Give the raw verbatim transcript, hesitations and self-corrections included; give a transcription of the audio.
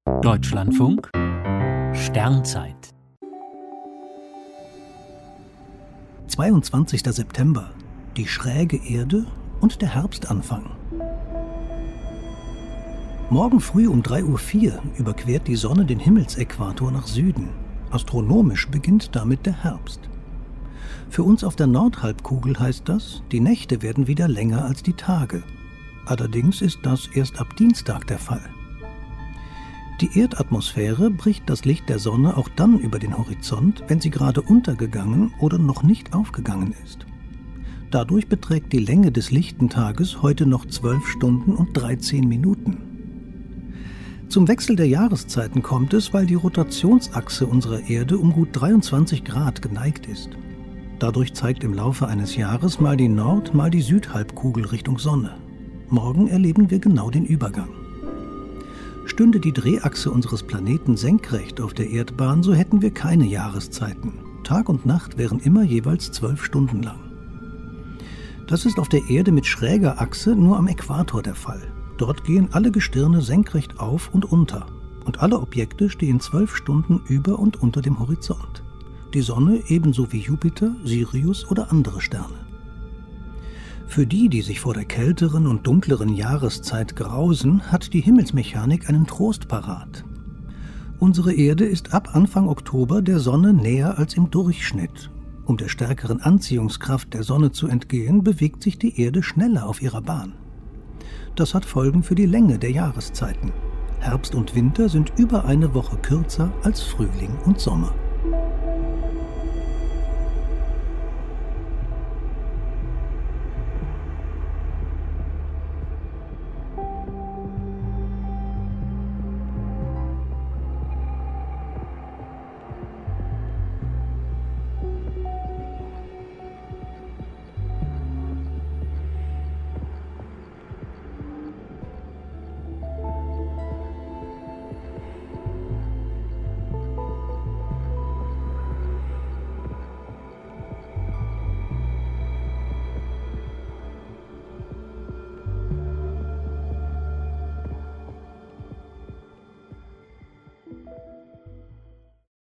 Deutschlandfunk Sternzeit zweiundzwanzigster September. Die schräge Erde und der Herbstanfang. Morgen früh um drei Uhr vier überquert die Sonne den Himmelsäquator nach Süden. Astronomisch beginnt damit der Herbst. Für uns auf der Nordhalbkugel heißt das, die Nächte werden wieder länger als die Tage. Allerdings ist das erst ab Dienstag der Fall. Die Erdatmosphäre bricht das Licht der Sonne auch dann über den Horizont, wenn sie gerade untergegangen oder noch nicht aufgegangen ist. Dadurch beträgt die Länge des lichten Tages heute noch zwölf Stunden und dreizehn Minuten. Zum Wechsel der Jahreszeiten kommt es, weil die Rotationsachse unserer Erde um gut dreiundzwanzig Grad geneigt ist. Dadurch zeigt im Laufe eines Jahres mal die Nord-, mal die Südhalbkugel Richtung Sonne. Morgen erleben wir genau den Übergang. Stünde die Drehachse unseres Planeten senkrecht auf der Erdbahn, so hätten wir keine Jahreszeiten. Tag und Nacht wären immer jeweils zwölf Stunden lang. Das ist auf der Erde mit schräger Achse nur am Äquator der Fall. Dort gehen alle Gestirne senkrecht auf und unter und alle Objekte stehen zwölf Stunden über und unter dem Horizont. Die Sonne ebenso wie Jupiter, Sirius oder andere Sterne. Für die, die sich vor der kälteren und dunkleren Jahreszeit grausen, hat die Himmelsmechanik einen Trost parat. Unsere Erde ist ab Anfang Oktober der Sonne näher als im Durchschnitt. Um der stärkeren Anziehungskraft der Sonne zu entgehen, bewegt sich die Erde schneller auf ihrer Bahn. Das hat Folgen für die Länge der Jahreszeiten. Herbst und Winter sind über eine Woche kürzer als Frühling und Sommer.